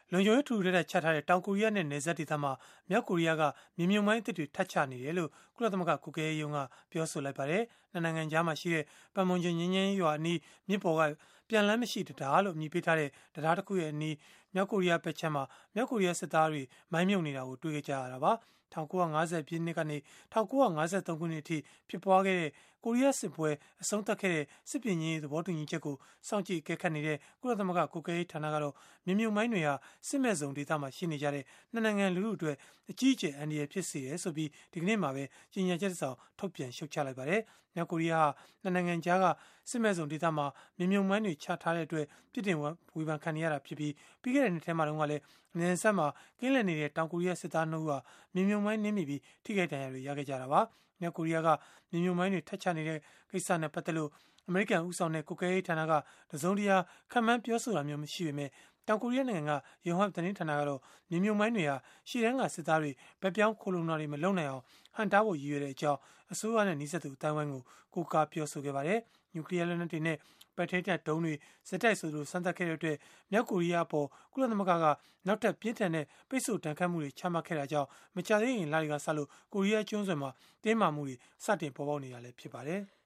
လုံခြုံရေးထူထပ်တဲ့ချထားတဲ့တောင်ကိုရီးယားနဲ့နယ်စပ်ဒေသမှာမြောက်ကိုရီးယားကမြေမြုံမိုင်းအသစ်တွေထပ်ချနေတယ်လို့ကုလသမဂ္ဂကုကဲရေးယုံကပြောဆိုလိုက်ပါတယ်။နှစ်နိုင်ငံကြားမှာရှိတဲ့ပတ်မွန်ကျွန်းငင်းငင်းရွာအနီးမြစ်ပေါ်ကပြန်လန်းမရှိတရားလို့အမည်ပေးထားတဲ့တရားတစ်ခုရဲ့အနီးမြောက်ကိုရီးယားဘက်ခြမ်းမှာမြောက်ကိုရီးယားစစ်သားတွေမိုင်းမြုံနေတာကိုတွေ့ကြရတာပါ1950ပြည့်နှစ်ကနေ1953ခုနှစ်အထိဖြစ်ပွားခဲ့တဲ့ကိုရီးယားစစ်ပွဲအဆုံးသတ်ခဲ့တဲ့စစ်ပြေငြိမ်းရေးသဘောတူညီချက်ကိုစောင့်ကြည့်အကဲခတ်နေတဲ့ကုလသမဂ္ဂကုကဲရေးဌာနကတော့မြေမြုံမိုင်းတွေဟာစစ်မဲ့ဇုံဒေသမှာရှိနေကြတဲ့နှစ်နိုင်ငံလူထုအတွက်အကြီးအကျယ်အန္တရာယ်ဖြစ်စေတယ်ဆိုပြီးဒီကနေ့မှာပဲကြေညာချက်တစ်စောင်ထုတ်ပြန်ရှုတ်ချလိုက်ပါတယ်။မြောက်ကိုရီးယားဟာနှစ်နိုင်ငံကြားကစစ်မဲ့ဇုံဒေသမှာမြေမြုံမိုင်းတွေချထားတဲ့အတွက်ပြည်တင်ဝေဖန်ခံနေရတာဖြစ်ပြီးပြီးခဲ့တဲ့နှစ်ထဲမှာတော့ကလည်းနယ်စပ်မှာကင်းလည်နေတဲ့တောင်ကိုရီးယားစစ်သား2ဦးဟာမြေမြုံမိုင်းနင်းမိပြီးထိခိုက်ဒဏ်ရာတွေရခဲ့ကြတာပါ။မြောက်ကိုရီးယားကမြေမြုံမိုင်းတွေထပ်ချနေတဲ့ကိစ္စနဲ့ပတ်သက်လို့အမေရိကန်ဦးဆောင်တဲ့ကုကဲရေးဌာနကတစုံတရာခံမှန်းပြောဆိုတာမျိုးမရှိပေမဲ့တောင်ကိုရီးယားနိုင်ငံကယုံဟပ်သတင်းဌာနကတော့မြေမြုံမိုင်းတွေဟာရှေ့တန်းကစစ်သားတွေဗက်ပြောင်းခိုလုံတာတွေမလုပ်နိုင်အောင်ဟန်တားဖို့ရည်ရွယ်တဲ့အကြောင်းအစိုးရနဲ့နှိစက်သူအတိုင်းဝိုင်းကိုကားပြောဆိုခဲ့ပါတယ်။နျူကလ িয়ার လက်နက်တွေနဲ့ပဲထိတ်တဲ့ဒုံးတွေစက်တိုက်ဆိုလိုစမ်းသပ်ခဲ့တဲ့အတွက်မြောက်ကိုရီးယားအပေါ်ကုလသမဂ္ဂကနောက်ထပ်ပြင်းထန်တဲ့ပိတ်ဆို့တန်ခတ်မှုတွေချမှတ်ခဲ့တာကြောင့်မကြာသေးခင်လတွေကစလို့ကိုရီးယားကျွန်းဆွယ်မှာတင်းမာမှုတွေစတင်ပေါ်ပေါက်နေတာလည်းဖြစ်ပါတယ်။